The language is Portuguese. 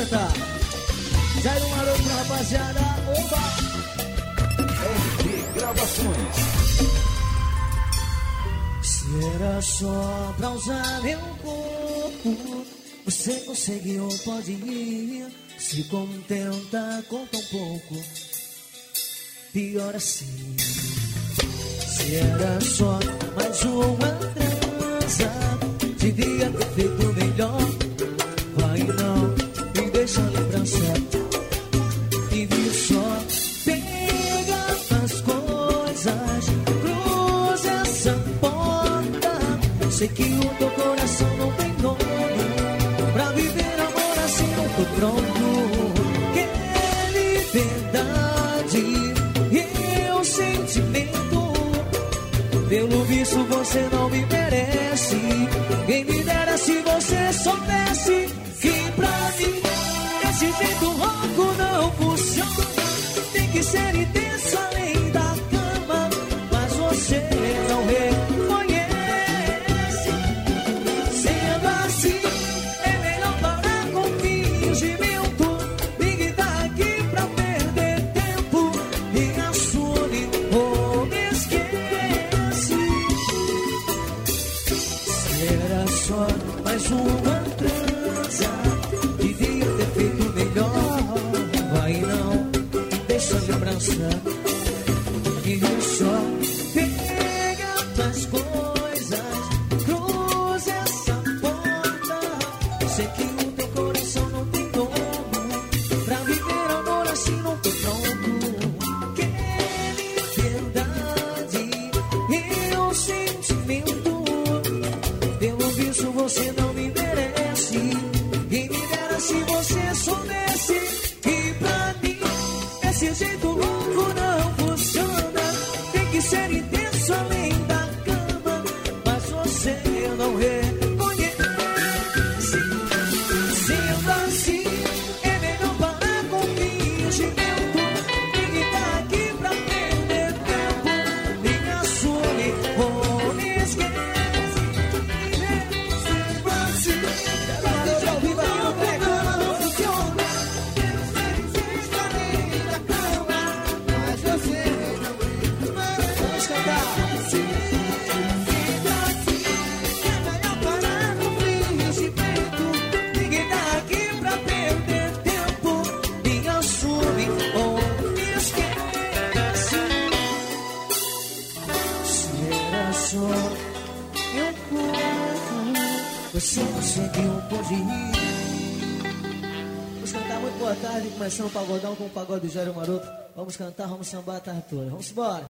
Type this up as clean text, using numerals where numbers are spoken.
cantar. Jairo Maroto pra rapaziada. Oba! RD Gravações. Se era só pra usar meu corpo, você conseguiu, pode ir. Se contenta com tão pouco, pior assim. Se era só mais uma transa, devia ter feito melhor. Vai não, me deixa a lembrança. E viu só, pega as coisas, cruza essa porta. Sei que o teu coração não tem dono. Pra viver amor assim não tô pronto. Que liberdade e o sentimento. Pelo visto você não me merece. Quem me dera se você soubesse que pra mim esse jeito louco não funciona. Tem que ser intenso além da cama, mas você não reconhece. Sendo assim, é melhor parar com fingimento. Ninguém tá aqui pra perder tempo. Me assume ou me esquece. Se era só mais uma transa, devia ter feito melhor. Vai não, deixa a lembrança. E viu só, pega as coisas, cruza essa porta. Sei que o teu coração não tem dono. Pra viver amor assim não tô pronto. Que liberdade e o sentimento. Pelo visto você não me merece. Quem me dera se você soubesse que pra mim esse jeito louco não funciona. Tem que ser intenso além da cama, mas você não reconhece. Sendo assim, é melhor parar com fingimento. Ninguém tá aqui pra perder tempo. Me assume ou me esquece. Você conseguiu, pode ir. Vamos cantar muito boa tarde, começando o pagodão com o pagode do Jairo Maroto. Vamos cantar, vamos sambar a tarde toda. Vamos embora.